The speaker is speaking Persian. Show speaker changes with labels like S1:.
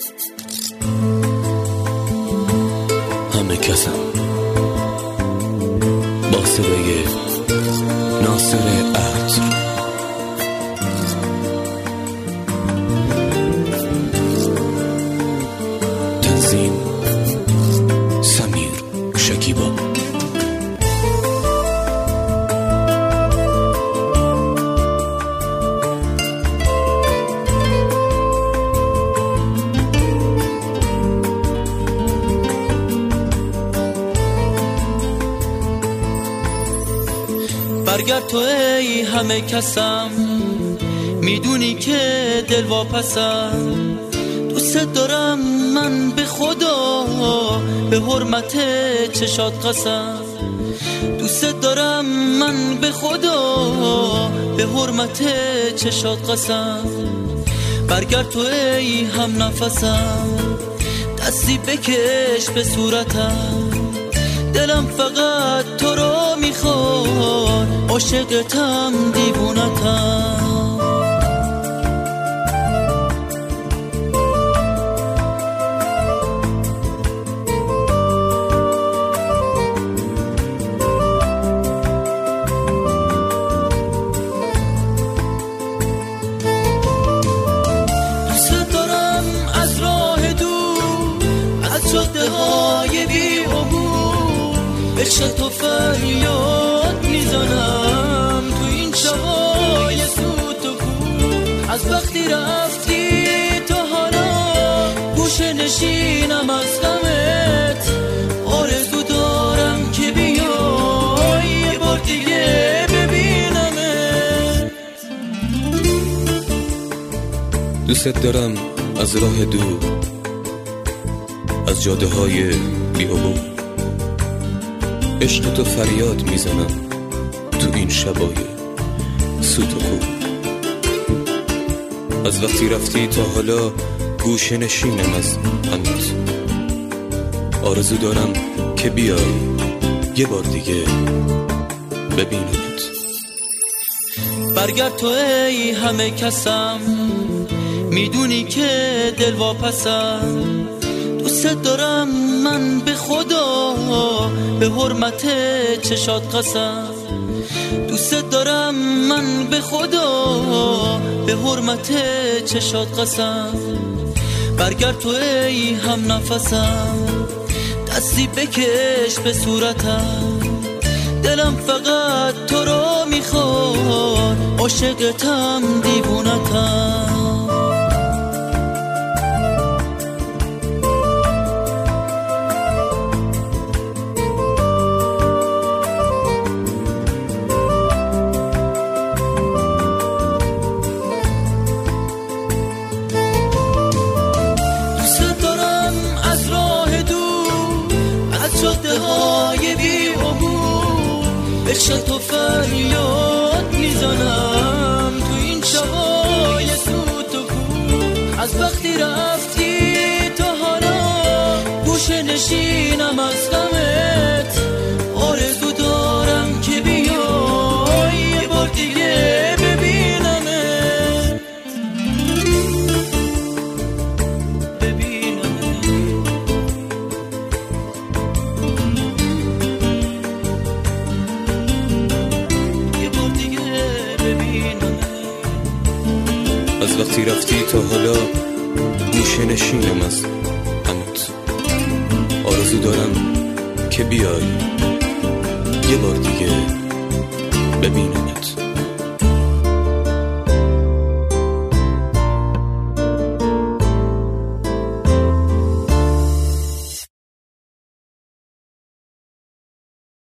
S1: همه کسم با صدای ناصر عطر. تنظیم سمیر شکیبا.
S2: برگرد تو ای همه کسم، میدونی که دل واپسم. دوست دارم من به خدا، به حرمت چشات قسم. دوست دارم من به خدا، به حرمت چشات قسم. برگرد تو ای هم نفسم، دستی بکش به صورتم. دلم فقط تو رو میخواد، عاشقتم دیوونتم. دوست دارم از راه دور، از جاده‌های بی‌عبور، عشق تو فریاد میزنم تو این شبای سوت و کور. از وقتی رفتی تا حالا گوشه نشینم از غمت. آرزو دارم که بیای یه بار دیگه ببینمت.
S1: دوست دارم از راه دور، از جاده های بی‌عبور، عشق تو فریاد میزنم تو این شبای سوت و کور. از وقتی رفتی تا حالا گوشه نشینم از غمت. آرزو دارم که بیای یه بار دیگه ببینمت.
S2: برگرد تو ای همه کسم، میدونی که دل واپسم. دوست دارم من به خدا، به حرمت چشات قسم. دوست دارم من به خدا، به حرمت چشات قسم. برگرد تو ای هم نفسم، دستی بکش به صورتم. دلم فقط تو رو میخواد، عاشقتم دیوونتم. جاده‌های بی‌عبور، عشق تو فریاد میزنم تو این شبای سوت و کور. از وقتی رفتی تا حالا گوشه نشینم از غمت. آرزو دارم که بیای یه بار دیگه ببینمت.
S1: از وقتی رفتی تا حالا گوشه نشینم از غمت. آرزو دارم که بیای یه بار دیگه ببینمت.